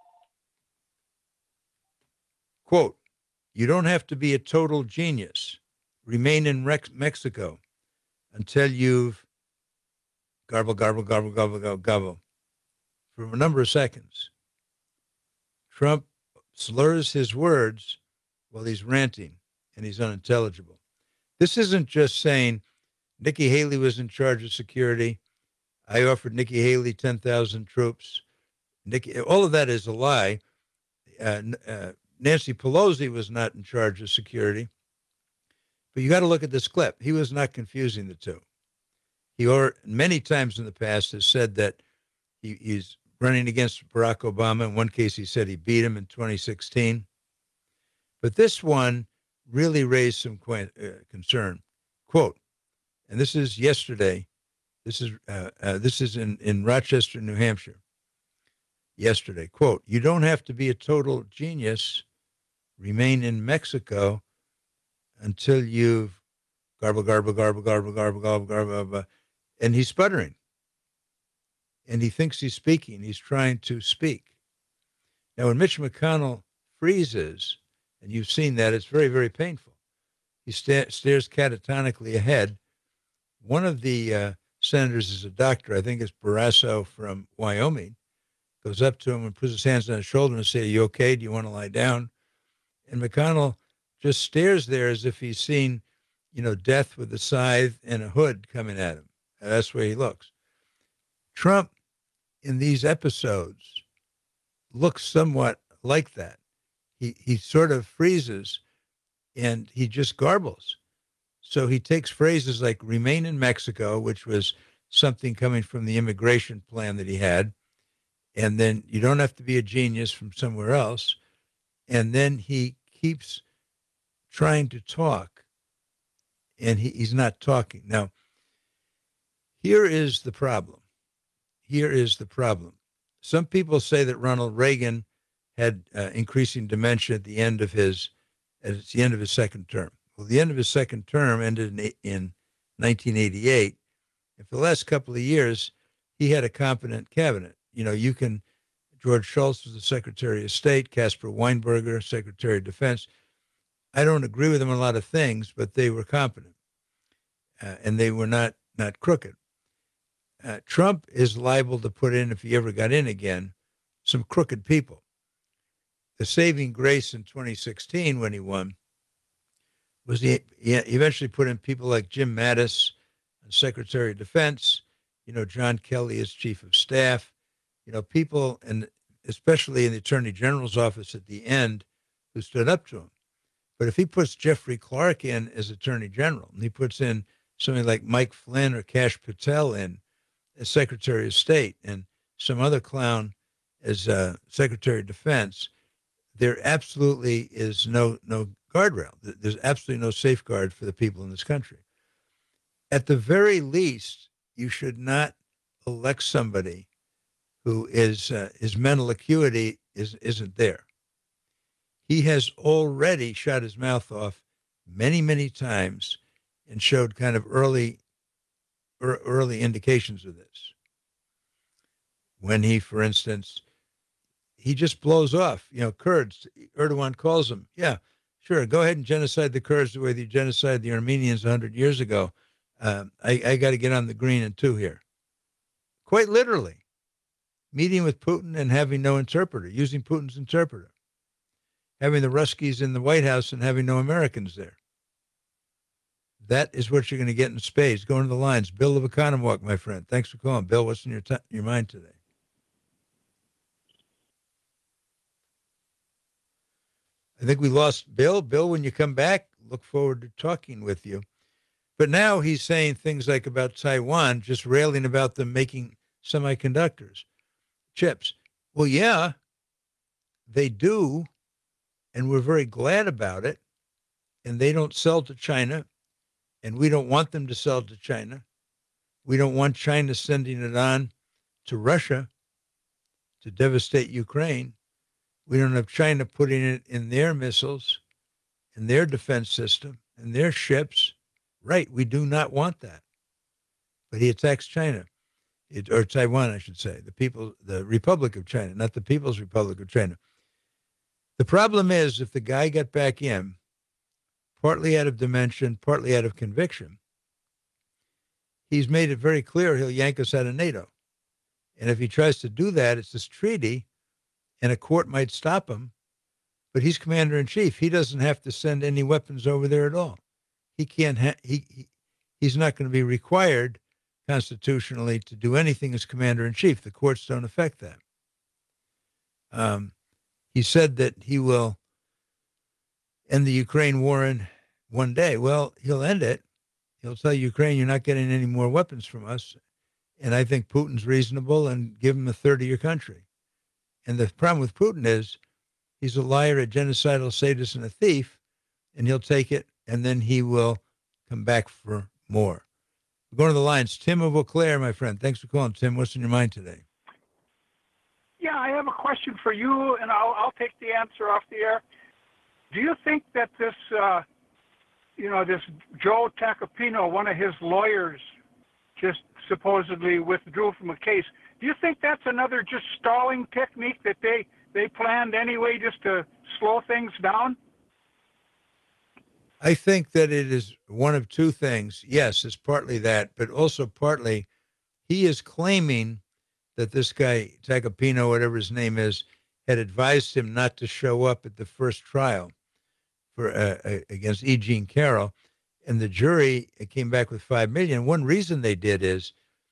you don't have to be a total genius. Remain in Mexico until you've garble, garble, garble, garble, garble, garble for a number of seconds. Trump slurs his words while he's ranting, and he's unintelligible. This isn't just saying Nikki Haley was in charge of security. I offered Nikki Haley 10,000 troops. All of that is a lie. Nancy Pelosi was not in charge of security. But you got to look at this clip. He was not confusing the two. He many times in the past has said that he's running against Barack Obama. In one case, he said he beat him in 2016. But this one really raised some concern. Quote, and this is yesterday. This is in Rochester, New Hampshire. Yesterday, quote, you don't have to be a total genius. Remain in Mexico until you've garble, garble, garble, garble, garble, garble, garble, and he's sputtering. And he thinks he's speaking. He's trying to speak. Now, when Mitch McConnell freezes, and you've seen that, it's very, very painful. He stares catatonically ahead. One of the senators is a doctor, I think it's Barrasso from Wyoming, goes up to him and puts his hands on his shoulder and says, "Are you okay? Do you want to lie down?" And McConnell just stares there as if he's seen, death with a scythe and a hood coming at him. And that's the way he looks. Trump, in these episodes, looks somewhat like that. He sort of freezes and he just garbles. So he takes phrases like remain in Mexico, which was something coming from the immigration plan that he had. And then you don't have to be a genius from somewhere else. And then he keeps trying to talk, and he's not talking. Now, here is the problem. Some people say that Ronald Reagan had increasing dementia at the end of his second term. Well, the end of his second term ended in 1988. And for the last couple of years, he had a competent cabinet. George Shultz was the Secretary of State, Caspar Weinberger, Secretary of Defense. I don't agree with them on a lot of things, but they were competent, and they were not crooked. Trump is liable to put in, if he ever got in again, some crooked people. The saving grace in 2016 when he won was he eventually put in people like Jim Mattis, Secretary of Defense, John Kelly as Chief of Staff, people, and especially in the Attorney General's office at the end, who stood up to him. But if he puts Jeffrey Clark in as Attorney General, and he puts in somebody like Mike Flynn or Kash Patel in as Secretary of State, and some other clown as Secretary of Defense, there absolutely is no guardrail. There's absolutely no safeguard for the people in this country. At the very least, you should not elect somebody who is his mental acuity isn't there. He has already shut his mouth off many, many times and showed kind of early indications of this. When he, for instance, he just blows off, Kurds. Erdogan calls them, yeah, sure, go ahead and genocide the Kurds the way they genocided the Armenians 100 years ago. I got to get on the green and two here. Quite literally, meeting with Putin and having no interpreter, using Putin's interpreter, having the Ruskies in the White House and having no Americans there. That is what you're going to get in spades. Going to the lines. Bill of Economwalk, my friend. Thanks for calling. Bill, what's in your mind today? I think we lost Bill. Bill, when you come back, look forward to talking with you. But now he's saying things like about Taiwan, just railing about them making semiconductors, chips. Well, yeah, they do, and we're very glad about it. And they don't sell to China, and we don't want them to sell to China. We don't want China sending it on to Russia to devastate Ukraine. We don't have China putting it in their missiles, in their defense system, in their ships. Right, we do not want that. But he attacks China, or Taiwan, I should say, the Republic of China, not the People's Republic of China. The problem is, if the guy got back in, partly out of dimension, partly out of conviction, he's made it very clear he'll yank us out of NATO. And if he tries to do that, it's this treaty, and a court might stop him, but he's commander-in-chief. He doesn't have to send any weapons over there at all. He can't. He's not going to be required constitutionally to do anything as commander-in-chief. The courts don't affect that. He said that he will end the Ukraine war in one day. Well, he'll end it. He'll tell Ukraine, you're not getting any more weapons from us. And I think Putin's reasonable and give him a third of your country. And the problem with Putin is he's a liar, a genocidal sadist, and a thief, and he'll take it, and then he will come back for more. We're going to the lines. Tim of Eau Claire, my friend. Thanks for calling, Tim. What's in your mind today? Yeah, I have a question for you, and I'll take the answer off the air. Do you think that this, this Joe Tacopino, one of his lawyers, just supposedly withdrew from a case? Do you think that's another just stalling technique that they they planned anyway just to slow things down? I think that it is one of two things. Yes, it's partly that, but also partly he is claiming that this guy, Tacopino, whatever his name is, had advised him not to show up at the first trial for against E. Jean Carroll, and the jury came back with $5 million. One reason they did is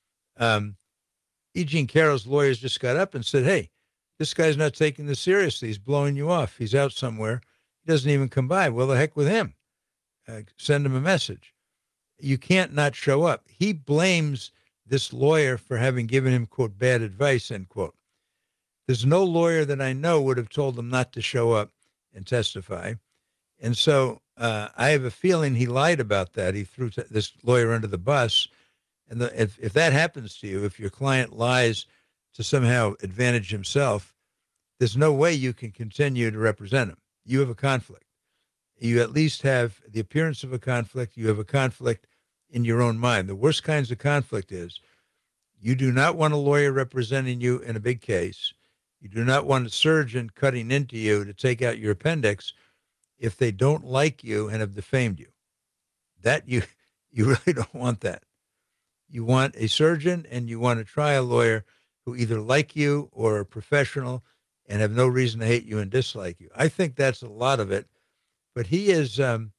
E. Jean Carroll's lawyers just got up and said, "Hey, this guy's not taking this seriously. He's blowing you off. He's out somewhere. He doesn't even come by. Well, the heck with him. Send him a message." You can't not show up. He blames this lawyer for having given him, quote, bad advice, end quote. There's no lawyer that I know would have told him not to show up and testify. And so I have a feeling he lied about that. He threw this lawyer under the bus. And if that happens to you, if your client lies to somehow advantage himself, there's no way you can continue to represent him. You have a conflict. You at least have the appearance of a conflict. You have a conflict in your own mind. The worst kinds of conflict is you do not want a lawyer representing you in a big case. You do not want a surgeon cutting into you to take out your appendix if they don't like you and have defamed you. That you really don't want that. You want a surgeon and you want a trial lawyer who either like you or are professional and have no reason to hate you and dislike you. I think that's a lot of it. But he is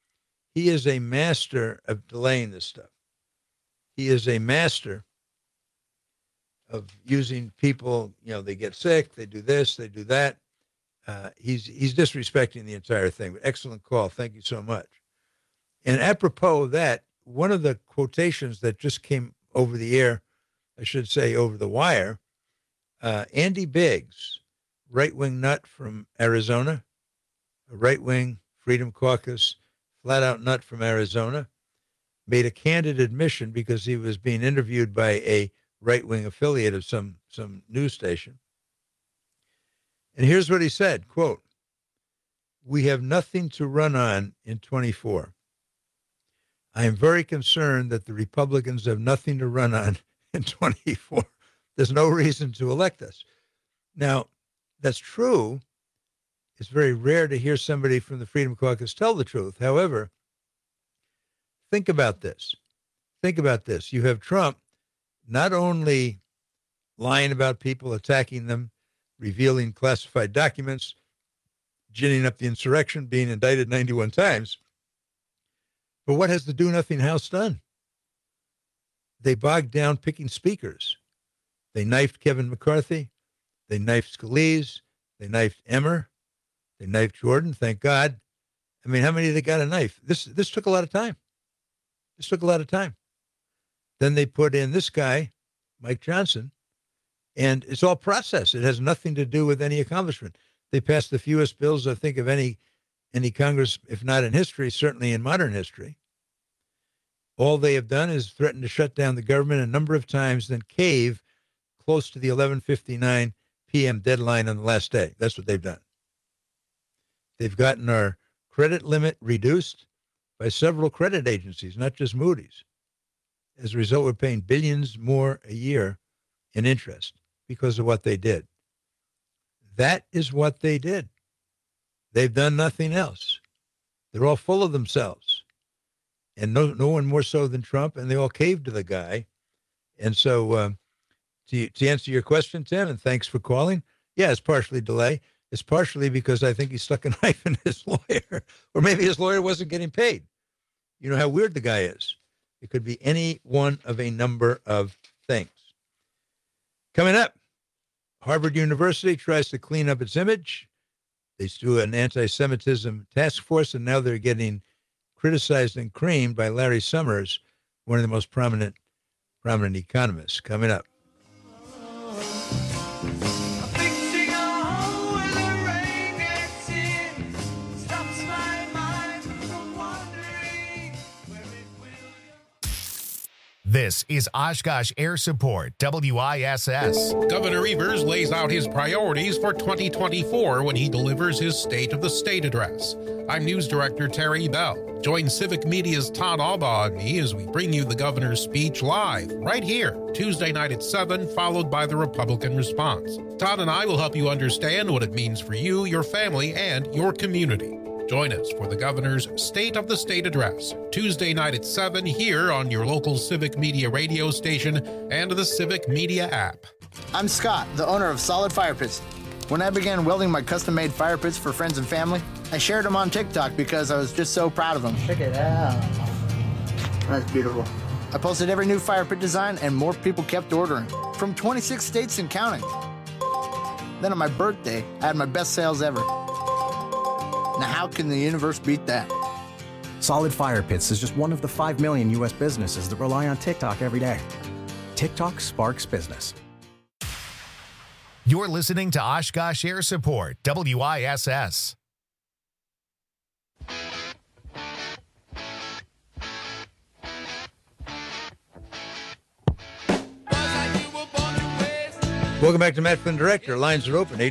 a master of delaying this stuff. He is a master of using people. You know, they get sick, they do this, they do that. He's disrespecting the entire thing. But excellent call. Thank you so much. And apropos of that, one of the quotations that just came over the air, I should say over the wire, Andy Biggs, right-wing nut from Arizona, a right-wing Freedom Caucus, flat-out nut from Arizona, made a candid admission because he was being interviewed by a right-wing affiliate of some news station. And here's what he said, quote, "We have nothing to run on in 24. I am very concerned that the Republicans have nothing to run on in 24. There's no reason to elect us." Now, that's true. It's very rare to hear somebody from the Freedom Caucus tell the truth. However, think about this. Think about this. You have Trump not only lying about people, attacking them, revealing classified documents, ginning up the insurrection, being indicted 91 times, but what has the Do-Nothing House done? They bogged down picking speakers. They knifed Kevin McCarthy. They knifed Scalise. They knifed Emmer. They knifed Jordan, thank God. I mean, how many they got a knife? This took a lot of time. This took a lot of time. Then they put in this guy, Mike Johnson, and it's all process. It has nothing to do with any accomplishment. They passed the fewest bills, I think, of any Congress, if not in history, certainly in modern history. All they have done is threaten to shut down the government a number of times, then cave close to the 11:59 p.m. deadline on the last day. That's what they've done. They've gotten our credit limit reduced by several credit agencies, not just Moody's. As a result, we're paying billions more a year in interest because of what they did. That is what they did. They've done nothing else. They're all full of themselves. And no one more so than Trump, and they all caved to the guy. And so to answer your question, Tim, and thanks for calling, yeah, it's partially delay. It's partially because I think he stuck a knife in his lawyer, or maybe his lawyer wasn't getting paid. You know how weird the guy is. It could be any one of a number of things. Coming up, Harvard University tries to clean up its image. They do an anti-Semitism task force, and now they're getting criticized and creamed by Larry Summers, one of the most prominent economists. Coming up. This is Oshkosh Air Support, WISS. Governor Evers lays out his priorities for 2024 when he delivers his State of the State address. I'm News Director Terry Bell. Join Civic Media's Todd Albaugh and me as we bring you the governor's speech live, right here, Tuesday night at 7, followed by the Republican response. Todd and I will help you understand what it means for you, your family, and your community. Join us for the governor's State of the State address, Tuesday night at 7 here on your local Civic Media radio station and the Civic Media app. I'm Scott, the owner of Solid Fire Pits. When I began welding my custom-made fire pits for friends and family, I shared them on TikTok because I was just so proud of them. Check it out. That's beautiful. I posted every new fire pit design and more people kept ordering, from 26 states and counting. Then on my birthday, I had my best sales ever. Now, how can the universe beat that? Solid Fire Pits is just one of the 5 million U.S. businesses that rely on TikTok every day. TikTok sparks business. You're listening to Oshkosh Air Support, WISS. Welcome back to Matt Flynn Director. Lines are open,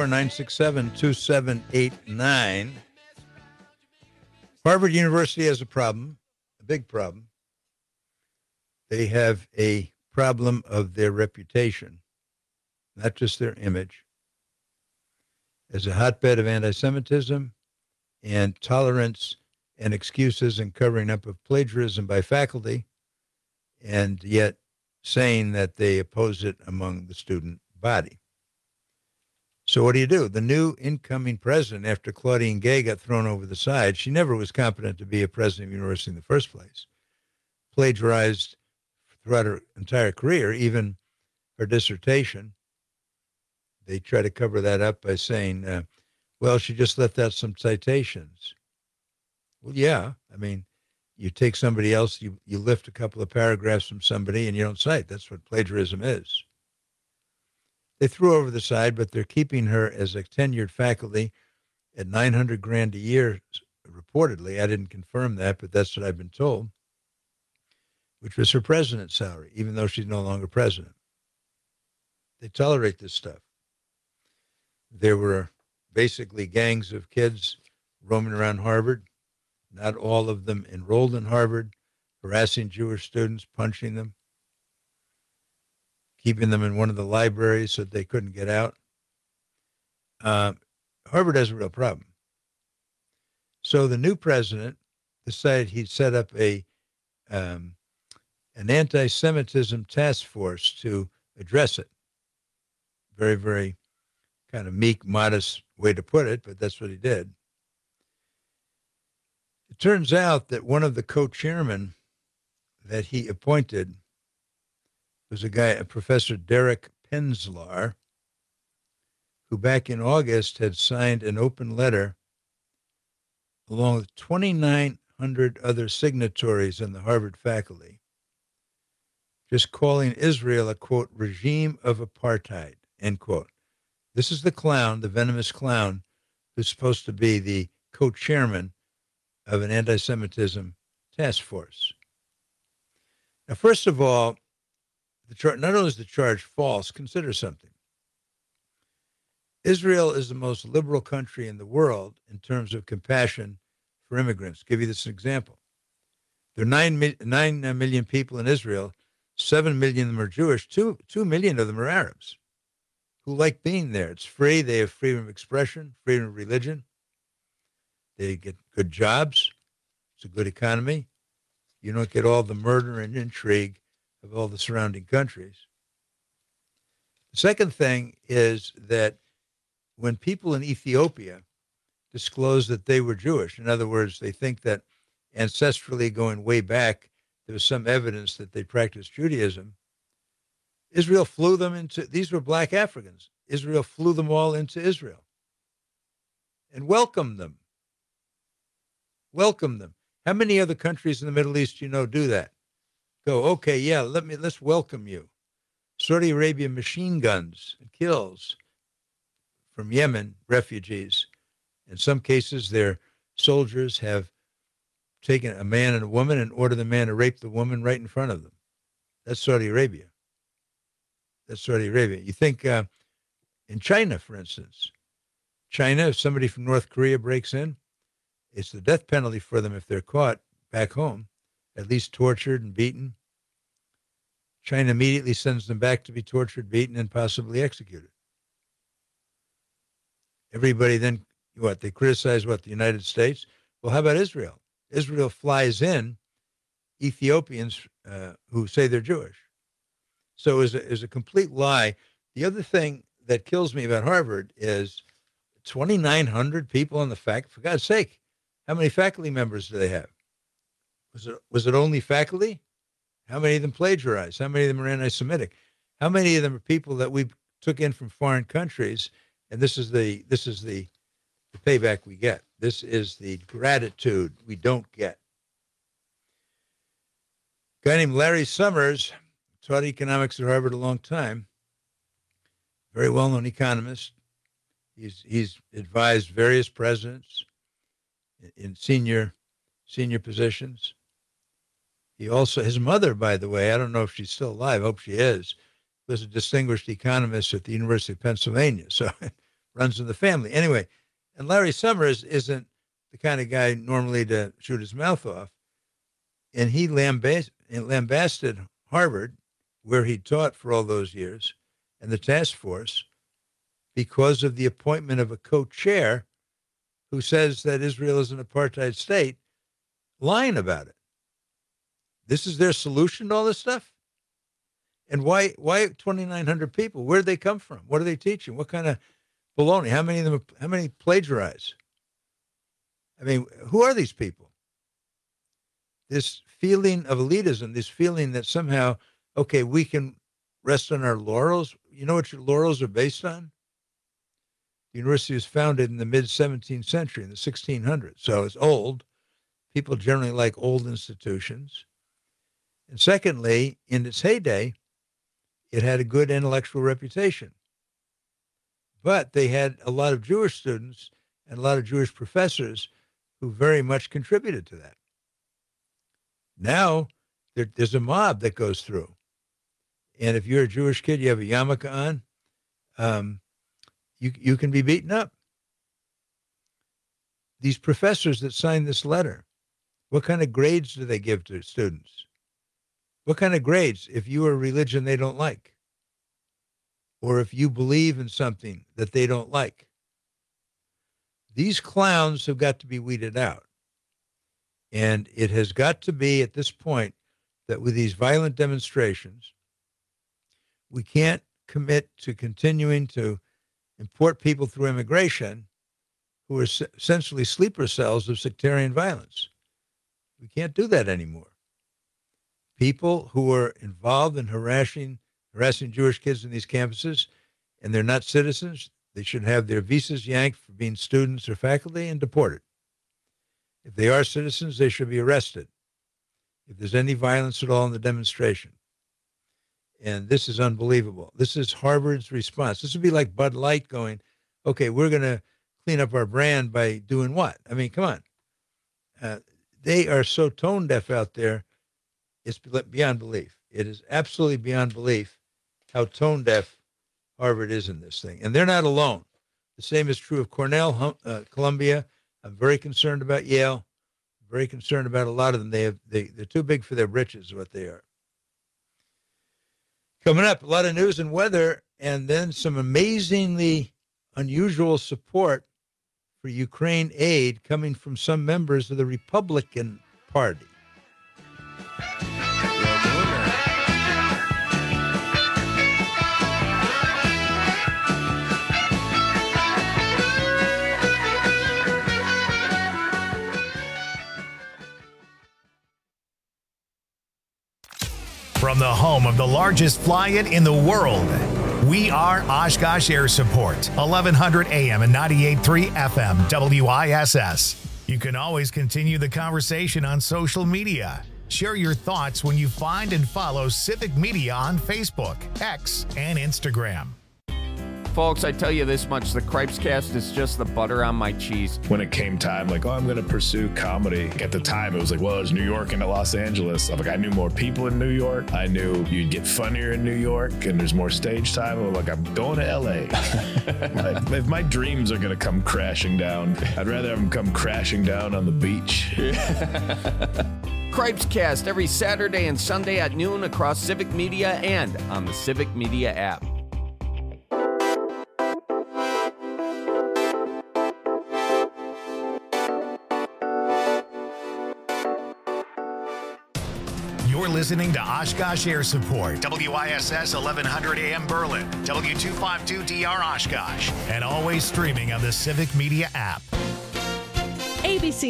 844-967-2789. Harvard University has a problem, a big problem. They have a problem of their reputation, not just their image, as a hotbed of anti-Semitism and tolerance and excuses and covering up of plagiarism by faculty, and yet saying that they oppose it among the student body. So what do? The new incoming president, after Claudine Gay got thrown over the side, she never was competent to be a president of a university in the first place, plagiarized throughout her entire career, even her dissertation. They try to cover that up by saying, well, she just left out some citations. Well, yeah, I mean, you take somebody else, you lift a couple of paragraphs from somebody and you don't cite. That's what plagiarism is. They threw her over the side, but they're keeping her as a tenured faculty at $900,000 a year, reportedly. I didn't confirm that, but that's what I've been told, which was her president's salary, even though she's no longer president. They tolerate this stuff. There were basically gangs of kids roaming around Harvard, not all of them enrolled in Harvard, harassing Jewish students, punching them, keeping them in one of the libraries so that they couldn't get out. Harvard has a real problem. So the new president decided he'd set up an anti-Semitism task force to address it. Very, very kind of meek, modest way to put it, but that's what he did. It turns out that one of the co-chairmen that he appointed was a Professor Derek Penzlar, who back in August had signed an open letter along with 2,900 other signatories in the Harvard faculty, just calling Israel a, quote, regime of apartheid, end quote. This is the clown, the venomous clown, who's supposed to be the co-chairman of an anti-Semitism task force. Now, first of all, not only is the charge false, consider something. Israel is the most liberal country in the world in terms of compassion for immigrants. I'll give you this example. There are 9 million people in Israel. 7 million of them are Jewish. 2 million of them are Arabs who like being there. It's free. They have freedom of expression, freedom of religion. They get good jobs. It's a good economy. You don't get all the murder and intrigue of all the surrounding countries. The second thing is that when people in Ethiopia disclose that they were Jewish, in other words, they think that ancestrally going way back, there was some evidence that they practiced Judaism, Israel flew them into, these were black Africans. Israel flew them all into Israel and welcomed them. Welcomed them. How many other countries in the Middle East do that? Go, okay, yeah, let's welcome you. Saudi Arabia machine guns and kills from Yemen refugees. In some cases, their soldiers have taken a man and a woman and ordered the man to rape the woman right in front of them. That's Saudi Arabia. You think in China, for instance, if somebody from North Korea breaks in, it's the death penalty for them if they're caught back home, at least tortured and beaten. China immediately sends them back to be tortured, beaten, and possibly executed. Everybody then, they criticize the United States? Well, how about Israel? Israel flies in Ethiopians who say they're Jewish. So it is a complete lie. The other thing that kills me about Harvard is 2,900 people on the faculty. For God's sake, how many faculty members do they have? Was it only faculty? How many of them plagiarized? How many of them are anti-Semitic? How many of them are people that we took in from foreign countries? And this is the payback we get. This is the gratitude we don't get. A guy named Larry Summers taught economics at Harvard a long time. Very well-known economist. He's advised various presidents in senior positions. He also, his mother, by the way, I don't know if she's still alive, I hope she is, was a distinguished economist at the University of Pennsylvania, so it runs in the family. Anyway, and Larry Summers isn't the kind of guy normally to shoot his mouth off, and he lambasted Harvard, where he taught for all those years, and the task force, because of the appointment of a co-chair who says that Israel is an apartheid state, lying about it. This is their solution to all this stuff? And why 2,900 people? Where did they come from? What are they teaching? What kind of baloney? How many plagiarize? I mean, who are these people? This feeling of elitism, this feeling that somehow, okay, we can rest on our laurels. You know what your laurels are based on? The university was founded in the mid-17th century, in the 1600s. So it's old. People generally like old institutions. And secondly, in its heyday, it had a good intellectual reputation. But they had a lot of Jewish students and a lot of Jewish professors who very much contributed to that. Now, there's a mob that goes through. And if you're a Jewish kid, you have a yarmulke on, you can be beaten up. These professors that signed this letter, what kind of grades do they give to students? What kind of grades if you are a religion they don't like? Or if you believe in something that they don't like? These clowns have got to be weeded out. And it has got to be at this point that with these violent demonstrations, we can't commit to continuing to import people through immigration who are essentially sleeper cells of sectarian violence. We can't do that anymore. People who are involved in harassing Jewish kids in these campuses, and they're not citizens, they should have their visas yanked for being students or faculty and deported. If they are citizens, they should be arrested if there's any violence at all in the demonstration. And this is unbelievable. This is Harvard's response. This would be like Bud Light going, okay, we're going to clean up our brand by doing what? I mean, come on. They are so tone deaf out there. It's beyond belief. It is absolutely beyond belief how tone deaf Harvard is in this thing. And they're not alone. The same is true of Cornell, Columbia. I'm very concerned about Yale. Very concerned about a lot of them. They're too big for their britches, is what they are. Coming up, a lot of news and weather, and then some amazingly unusual support for Ukraine aid coming from some members of the Republican Party. From the home of the largest fly-in in the world, we are Oshkosh Air Support, 1100 AM and 98.3 FM, WISS. You can always continue the conversation on social media. Share your thoughts when you find and follow Civic Media on Facebook, X, and Instagram. Folks, I tell you this much, the Cripescast is just the butter on my cheese. When it came time, like, I'm going to pursue comedy. At the time, it was like, well, there's New York and Los Angeles. I'm like, I knew more people in New York. I knew you'd get funnier in New York, and there's more stage time. I'm like, I'm going to L.A. If my dreams are going to come crashing down, I'd rather have them come crashing down on the beach. Cripescast every Saturday and Sunday at noon across Civic Media and on the Civic Media app. You're listening to Oshkosh Air Support, WISS 1100 AM Berlin, W252DR Oshkosh, and always streaming on the Civic Media app. ABC